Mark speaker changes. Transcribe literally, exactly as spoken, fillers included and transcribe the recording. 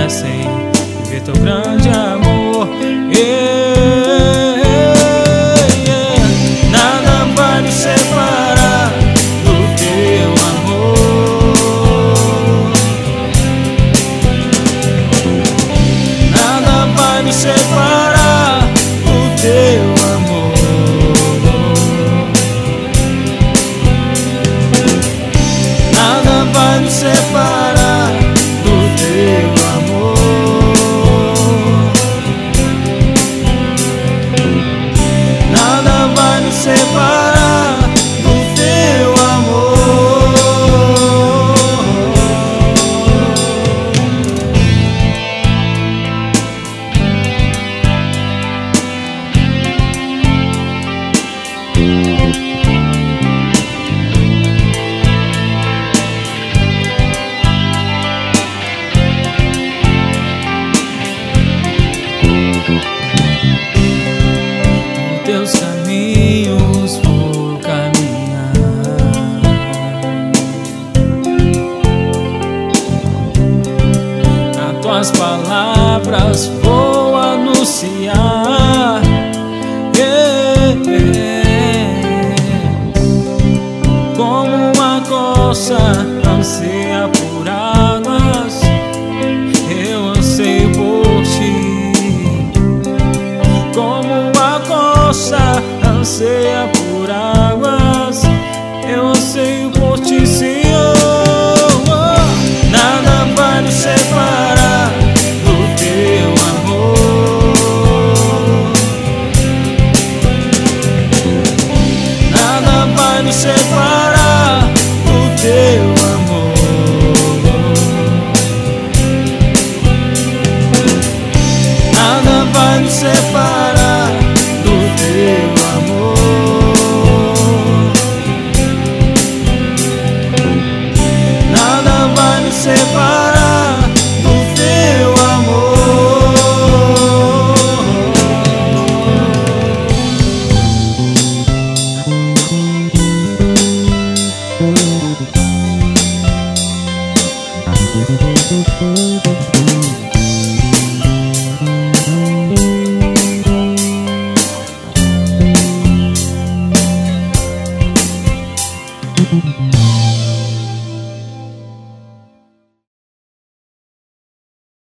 Speaker 1: merecem ver teu grande amor. Yeah, yeah. Nada vai nos separar do teu amor. Nada vai nos separar do teu amor. Nada vai nos separar do teu amor. Nada vai nos separar do teu amor. Teus caminhos vou caminhar, as tuas palavras vou anunciar. Yeah, yeah. Como uma corça anseia